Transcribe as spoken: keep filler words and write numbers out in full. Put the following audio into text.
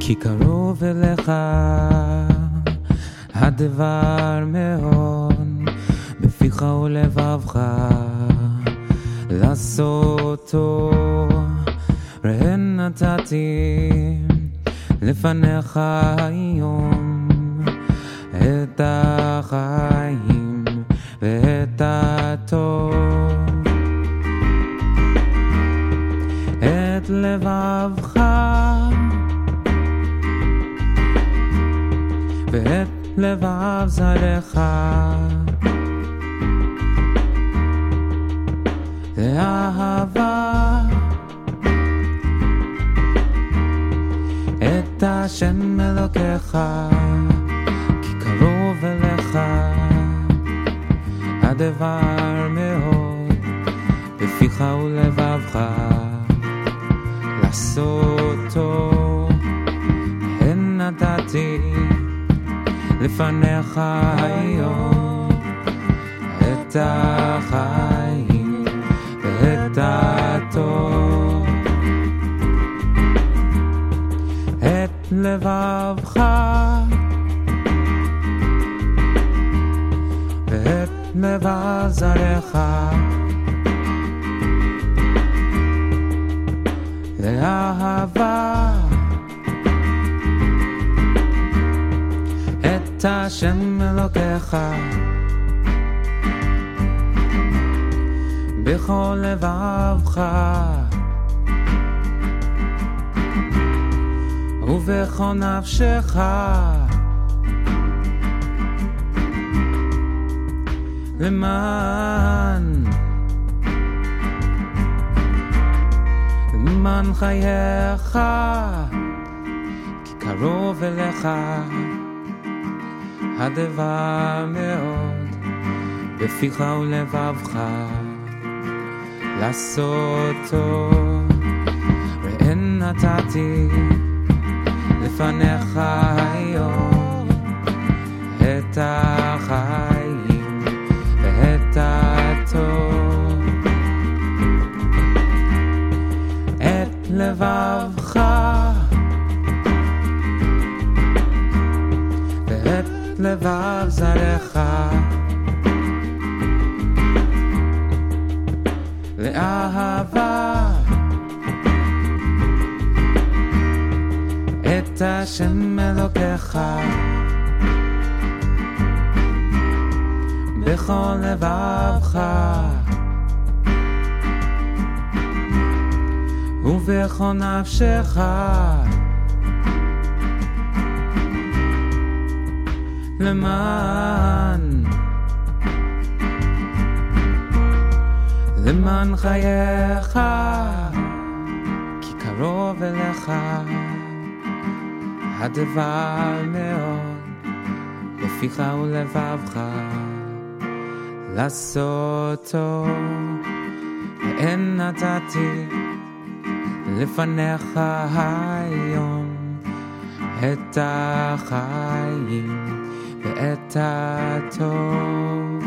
כי קרוב אליך הדבר מאוד בפיך ולבבך לעשותו. ראה נתתי לפניך היום את החיים ואת הטוב, את לבבך ואת לבב זרעך, לאהבה את השם אלוקיך, כי קרוב אליך הדבר מאוד בפיך ולבבך לעשותו. הן נתתי לפניך היום את החיים ואת הטוב, את לבבך ואת לבב זרעך, לאהבה את השם אלוקיך בכל לבבך ובכל נפשך, למען למען חייך, כי קרוב אליך הדבר מאוד בפיך ולבבך לעשותו. ראה נתתי לפניך היום את החיים ואת הטוב, את לבבך ואת לבב זרעך, לאהבה את השם אלוקיך בכל לבבך ובכל נפשך, למען למען חייך, כי קרוב אליך הדבר מאוד בפיך ולבבך לעשותו. ואין נתתי לפניך היום את החיים ואת הטוב,